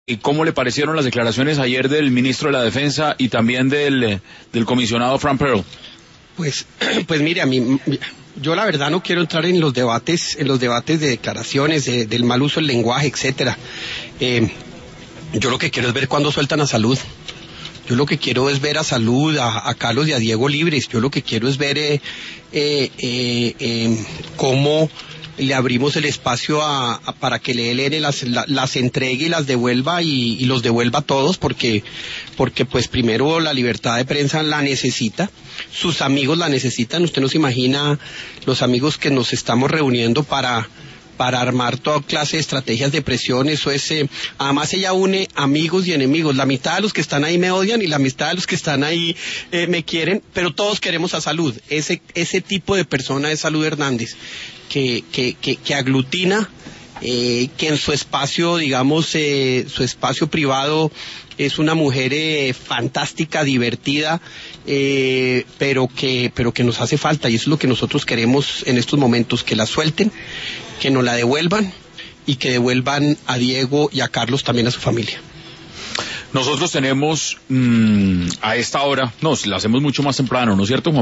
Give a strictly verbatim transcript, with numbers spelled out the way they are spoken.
¿Y cómo le parecieron las declaraciones ayer del ministro de la Defensa y también del, del comisionado Frank Pearl? Pues, pues mire, a mí, yo la verdad no quiero entrar en los debates, en los debates de declaraciones, de, del mal uso del lenguaje, etcétera. Eh, yo lo que quiero es ver cuándo sueltan a Salud. Yo lo que quiero es ver a Salud, a, a Carlos y a Diego libres. Yo lo que quiero es ver eh, eh, eh, eh, cómo le abrimos el espacio a, a, para que el E L N las, la, las entregue y las devuelva y, y los devuelva a todos, porque, porque pues primero la libertad de prensa la necesita, sus amigos la necesitan. Usted no se imagina los amigos que nos estamos reuniendo para... para armar toda clase de estrategias de presión. Eso es, eh, además ella une amigos y enemigos, la mitad de los que están ahí me odian y la mitad de los que están ahí eh, me quieren, pero todos queremos a Salud, ese, ese tipo de persona es Salud Hernández, que, que, que, que aglutina, eh, que en su espacio, digamos, eh, su espacio privado es una mujer eh, fantástica, divertida, eh, pero que pero que nos hace falta, y eso es lo que nosotros queremos en estos momentos, que la suelten, que nos la devuelvan y que devuelvan a Diego y a Carlos también a su familia. Nosotros tenemos mmm, a esta hora, no, la hacemos mucho más temprano, ¿no es cierto, Juan?